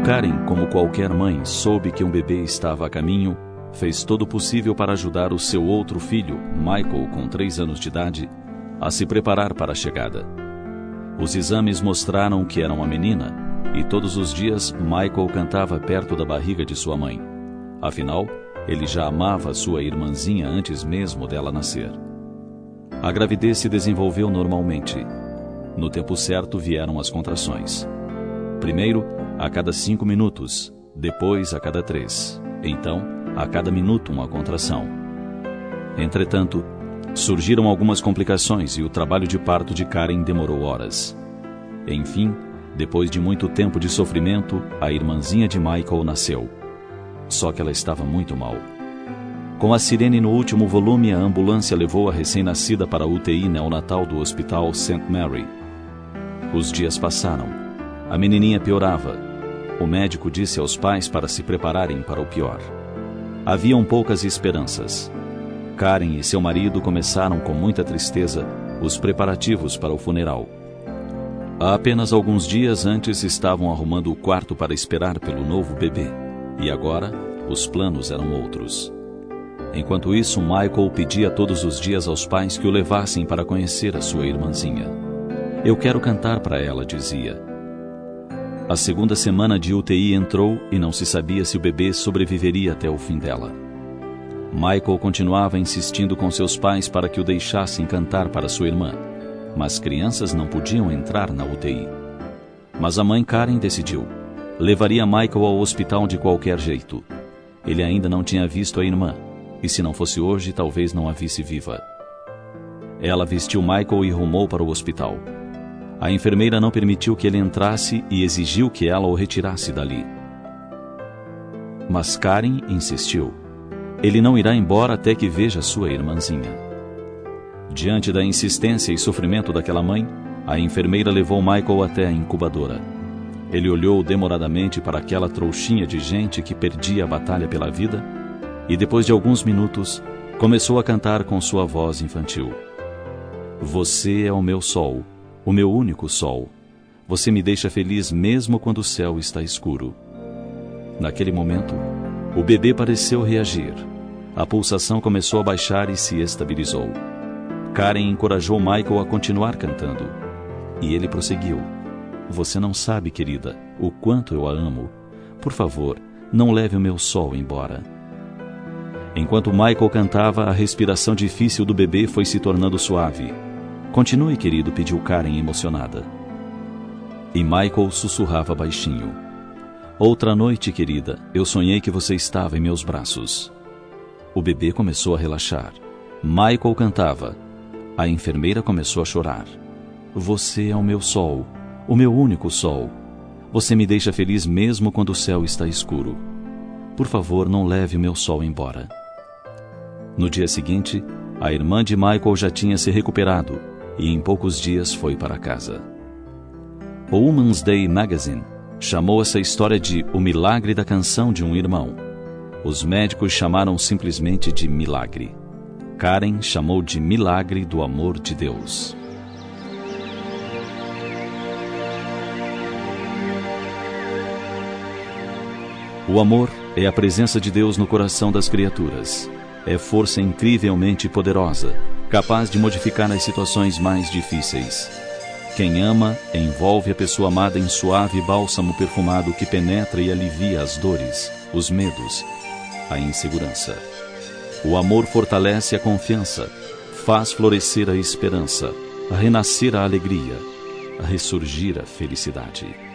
Karen, como qualquer mãe, soube que um bebê estava a caminho, fez todo o possível para ajudar o seu outro filho, Michael, com 3 anos de idade, a se preparar para a chegada. Os exames mostraram que era uma menina, e todos os dias Michael cantava perto da barriga de sua mãe. Afinal, ele já amava sua irmãzinha antes mesmo dela nascer. A gravidez se desenvolveu normalmente. No tempo certo vieram as contrações. Primeiro, a cada 5 minutos, depois a cada 3, então, a cada minuto uma contração. Entretanto, surgiram algumas complicações e o trabalho de parto de Karen demorou horas. Enfim, depois de muito tempo de sofrimento, a irmãzinha de Michael nasceu. Só que ela estava muito mal. Com a sirene no último volume, a ambulância levou a recém-nascida para a UTI neonatal do Hospital St. Mary. Os dias passaram. A menininha piorava. O médico disse aos pais para se prepararem para o pior. Haviam poucas esperanças. Karen e seu marido começaram com muita tristeza os preparativos para o funeral. Há apenas alguns dias antes estavam arrumando o quarto para esperar pelo novo bebê. E agora, os planos eram outros. Enquanto isso, Michael pedia todos os dias aos pais que o levassem para conhecer a sua irmãzinha. Eu quero cantar para ela, dizia. A segunda semana de UTI entrou e não se sabia se o bebê sobreviveria até o fim dela. Michael continuava insistindo com seus pais para que o deixassem cantar para sua irmã, mas crianças não podiam entrar na UTI. Mas a mãe Karen decidiu. Levaria Michael ao hospital de qualquer jeito. Ele ainda não tinha visto a irmã, e se não fosse hoje, talvez não a visse viva. Ela vestiu Michael e rumou para o hospital. A enfermeira não permitiu que ele entrasse e exigiu que ela o retirasse dali. Mas Karen insistiu. Ele não irá embora até que veja sua irmãzinha. Diante da insistência e sofrimento daquela mãe, a enfermeira levou Michael até a incubadora. Ele olhou demoradamente para aquela trouxinha de gente que perdia a batalha pela vida e, depois de alguns minutos, começou a cantar com sua voz infantil. Você é o meu sol, o meu único sol. Você me deixa feliz mesmo quando o céu está escuro. Naquele momento, o bebê pareceu reagir. A pulsação começou a baixar e se estabilizou. Karen encorajou Michael a continuar cantando. E ele prosseguiu. Você não sabe, querida, o quanto eu a amo. Por favor, não leve o meu sol embora. Enquanto Michael cantava, a respiração difícil do bebê foi se tornando suave. Continue, querido, pediu Karen emocionada. E Michael sussurrava baixinho. Outra noite, querida, eu sonhei que você estava em meus braços. O bebê começou a relaxar. Michael cantava. A enfermeira começou a chorar. Você é o meu sol, o meu único sol. Você me deixa feliz mesmo quando o céu está escuro. Por favor, não leve o meu sol embora. No dia seguinte, a irmã de Michael já tinha se recuperado e em poucos dias foi para casa. O Woman's Day Magazine chamou essa história de O Milagre da Canção de um Irmão. Os médicos chamaram simplesmente de milagre. Karen chamou de milagre do amor de Deus. O amor é a presença de Deus no coração das criaturas. É força incrivelmente poderosa, capaz de modificar as situações mais difíceis. Quem ama, envolve a pessoa amada em suave bálsamo perfumado que penetra e alivia as dores, os medos, a insegurança. O amor fortalece a confiança, faz florescer a esperança, a renascer a alegria, a ressurgir a felicidade.